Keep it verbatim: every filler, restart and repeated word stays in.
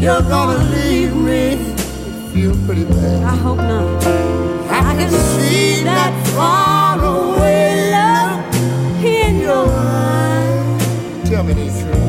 you're gonna leave me. Feel pretty bad. I hope not. I, I can see that far away look in your eyes. Tell me the truth.